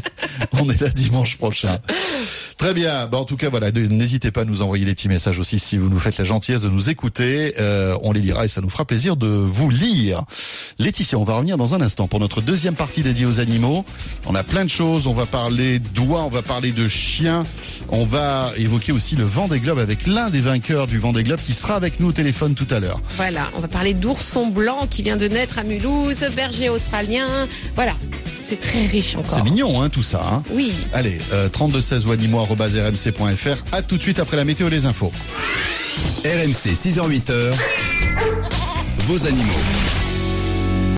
dimanche prochain. Très bien. En tout cas, voilà, n'hésitez pas à nous envoyer des petits messages aussi si vous nous faites la gentillesse de nous écouter. On les lira et ça nous fera plaisir de vous lire. Laetitia, on va revenir dans un instant pour notre deuxième partie dédiée aux animaux. On a plein de choses. On va parler d'oies, on va parler de chiens. On va évoquer aussi le Vendée Globe avec l'un des vainqueurs du Vendée Globe qui sera avec nous au téléphone tout à l'heure. Voilà, on va parler d'ourson blanc qui vient de naître à Mulhouse, berger australien. Voilà, c'est très riche encore. C'est mignon, hein, tout ça. Hein. Oui. Allez, 3216 ou animaux@rmc.fr. À tout de suite après la météo et les infos. RMC 6h-8h. Vos animaux.